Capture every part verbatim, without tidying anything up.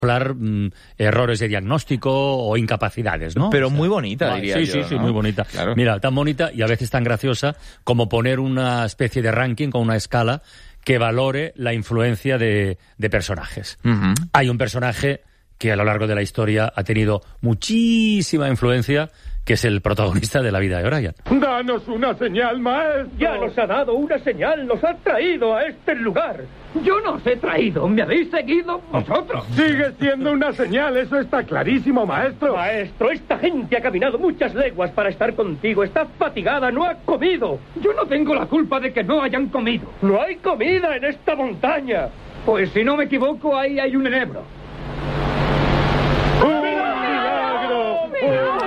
hablar mm, errores de diagnóstico o incapacidades, ¿no? Pero o sea, muy bonita, diría sí, yo. Sí, sí, sí, ¿no? muy bonita. Claro. Mira, tan bonita y a veces tan graciosa como poner una especie de ranking con una escala que valore la influencia de, de personajes. Uh-huh. Hay un personaje que a lo largo de la historia ha tenido muchísima influencia, que es el protagonista de la vida de Brian. ¡Danos una señal, maestro! Ya nos ha dado una señal, nos ha traído a este lugar. Yo no os he traído, ¿me habéis seguido vosotros? Sigue siendo una señal, eso está clarísimo, maestro. Maestro, esta gente ha caminado muchas leguas para estar contigo, está fatigada, no ha comido. Yo no tengo la culpa de que no hayan comido. No hay comida en esta montaña. Pues si no me equivoco, ahí hay un enebro. ¡Un milagro! ¡Un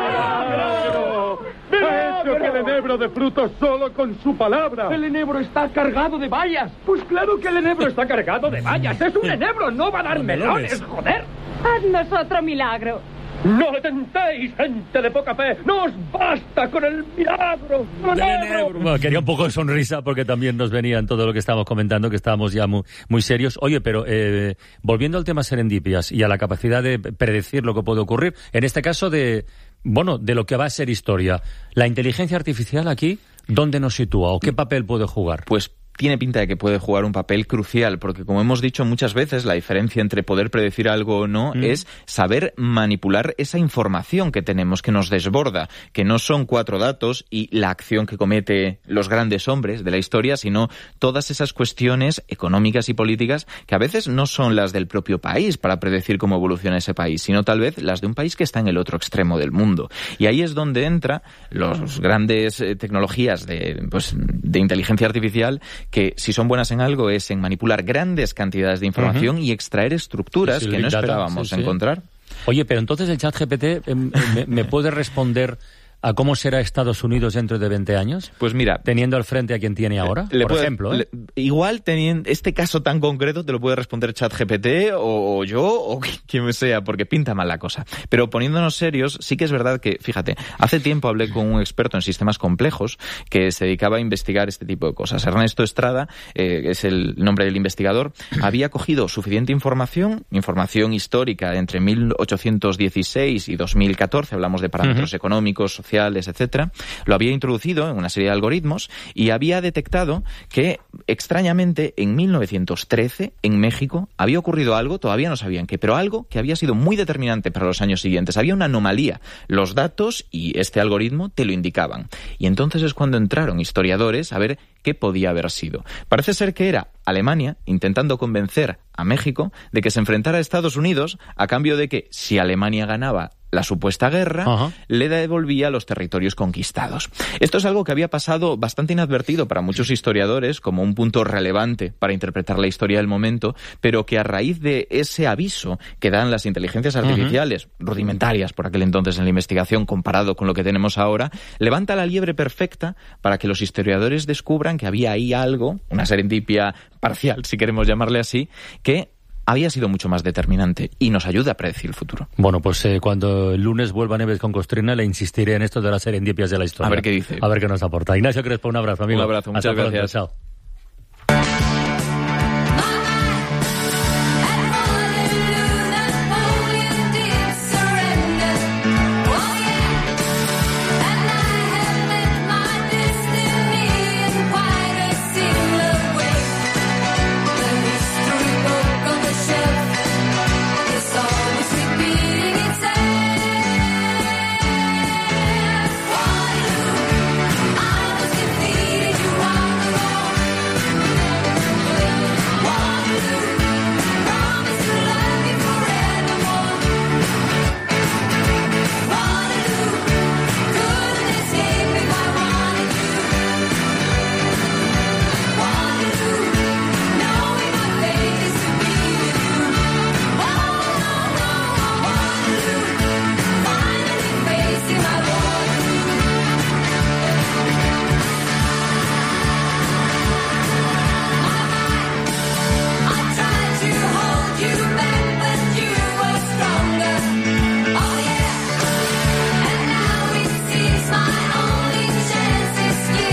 milagro! ¡Ha hecho que el enebro de frutos solo con su palabra! El enebro está cargado de bayas. Pues claro que el enebro está cargado de bayas. Es un enebro, no va a dar melones, joder. Haznos otro milagro. No le tentéis, gente de poca fe. No os basta con el milagro. ¡Enebro! Bueno, quería un poco de sonrisa porque también nos venía en todo lo que estábamos comentando, que estábamos ya muy, muy serios. Oye, pero eh, volviendo al tema serendipias y a la capacidad de predecir lo que puede ocurrir, en este caso de, bueno, de lo que va a ser historia, ¿la inteligencia artificial aquí dónde nos sitúa o qué papel puede jugar? Pues tiene pinta de que puede jugar un papel crucial, porque como hemos dicho muchas veces, la diferencia entre poder predecir algo o no mm. es saber manipular esa información que tenemos, que nos desborda, que no son cuatro datos y la acción que comete los grandes hombres de la historia, sino todas esas cuestiones económicas y políticas que a veces no son las del propio país para predecir cómo evoluciona ese país, sino tal vez las de un país que está en el otro extremo del mundo. Y ahí es donde entra las grandes eh, tecnologías de, pues, de inteligencia artificial, que si son buenas en algo es en manipular grandes cantidades de información uh-huh. y extraer estructuras sí, sí, que no esperábamos sí, sí. encontrar. Oye, pero entonces el ChatGPT eh, me, me puede responder a cómo será Estados Unidos dentro de veinte años? Pues mira, teniendo al frente a quien tiene ahora, le por puede, ejemplo. ¿eh? Le, igual, teniendo este caso tan concreto, te lo puede responder ChatGPT o, o yo o quien sea, porque pinta mal la cosa. Pero poniéndonos serios, sí que es verdad que, fíjate, hace tiempo hablé con un experto en sistemas complejos que se dedicaba a investigar este tipo de cosas. Ernesto Estrada, eh, es el nombre del investigador, había cogido suficiente información, información histórica entre mil ochocientos dieciséis y dos mil catorce, hablamos de parámetros uh-huh. económicos, sociales, etcétera, lo había introducido en una serie de algoritmos y había detectado que, extrañamente, en mil novecientos trece, en México, había ocurrido algo, todavía no sabían qué, pero algo que había sido muy determinante para los años siguientes. Había una anomalía. Los datos y este algoritmo te lo indicaban. Y entonces es cuando entraron historiadores a ver qué podía haber sido. Parece ser que era Alemania intentando convencer a México de que se enfrentara a Estados Unidos a cambio de que, si Alemania ganaba la supuesta guerra, uh-huh. le devolvía los territorios conquistados. Esto es algo que había pasado bastante inadvertido para muchos historiadores como un punto relevante para interpretar la historia del momento, pero que a raíz de ese aviso que dan las inteligencias artificiales, uh-huh. rudimentarias por aquel entonces en la investigación comparado con lo que tenemos ahora, levanta la liebre perfecta para que los historiadores descubran que había ahí algo, una serendipia parcial, si queremos llamarle así, que había sido mucho más determinante y nos ayuda a predecir el futuro. Bueno, pues eh, cuando el lunes vuelva Neves con Costrina, le insistiré en esto de las serendipias de la historia. A ver qué dice. A ver qué nos aporta. Ignacio Crespo, un abrazo, amigo. Un abrazo, muchas Hasta gracias. Pronto, chao.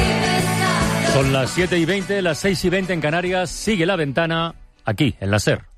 Son las siete y veinte, las seis y veinte en Canarias. Sigue La Ventana aquí, en la SER.